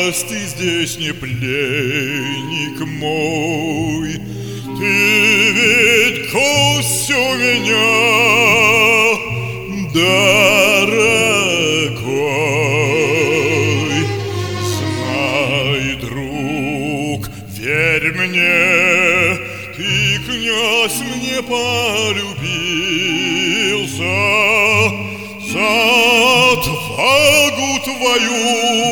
раз ты здесь не пленник мой, ты ведь гость у меня, дорогой. Знай, друг, верь мне, ты, князь, мне полюбился за отвагу твою,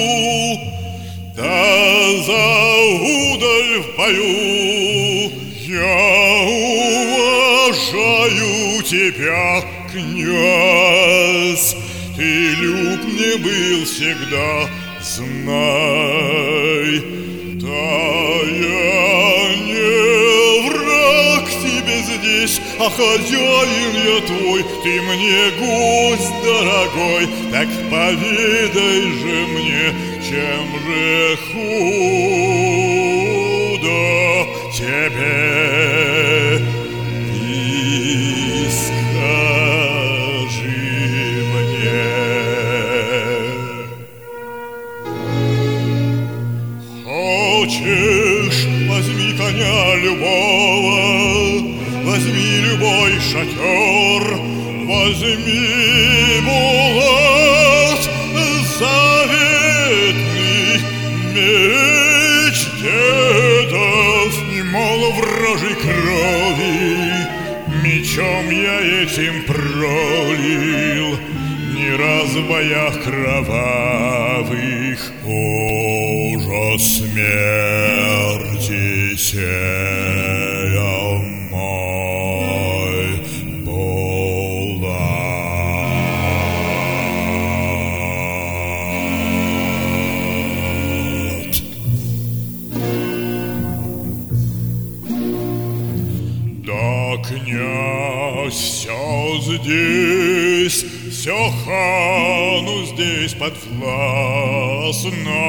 да за удаль в бою. Я уважаю тебя, князь, ты люб мне был всегда, знай. Да я не враг тебе здесь, а хозяин я твой, ты мне гость дорогой. Так поведай же мне, чем же худо тебе, и скажи мне. Хочешь, возьми коня любого, возьми любой шатер, возьми булат заветный, меч дедов и мол вражей крови. Мечом я этим пролил не раз в боях кровавых ужас смерти сеял мой булат. Да, князь, все здесь, все хану здесь подвластно.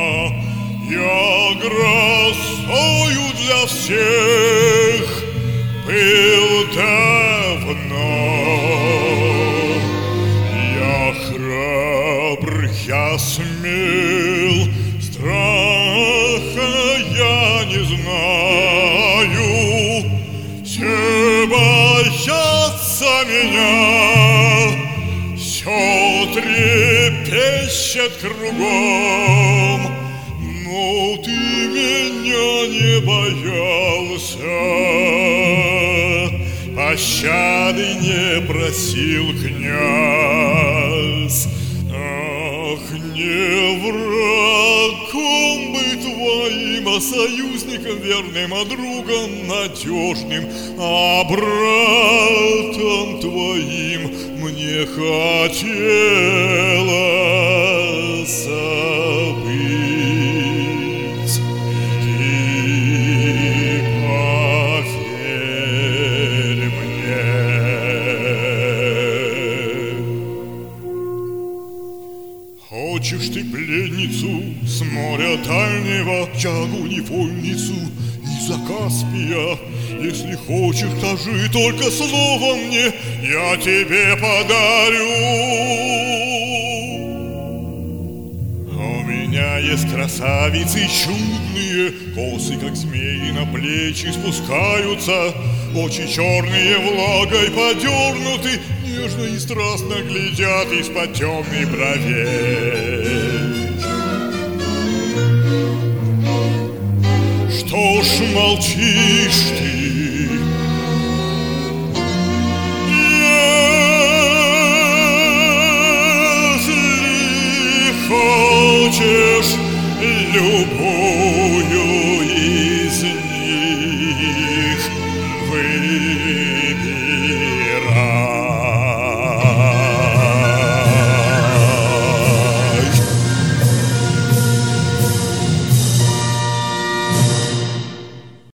Я грозою для всех был давно. Я храбр, я смел, страха я не знаю. Все боятся меня, все трепещет кругом, но ты меня не боялся, пощады не просил, князь. Ах, не врагом быть твоим, а союзником верным, а другом надежным, а братом твоим мне хотелось быть. Ты поверь мне. Хочешь ты пленницу с моря дальнего, тягу невольницу из-за Каспия? Если хочешь, скажи только слово мне, я тебе подарю. У меня есть красавицы чудные, косы, как змеи, на плечи спускаются, очи черные влагой подернуты, нежно и страстно глядят из-под темной бровей. Что ж молчишь ты? Если хочешь любовь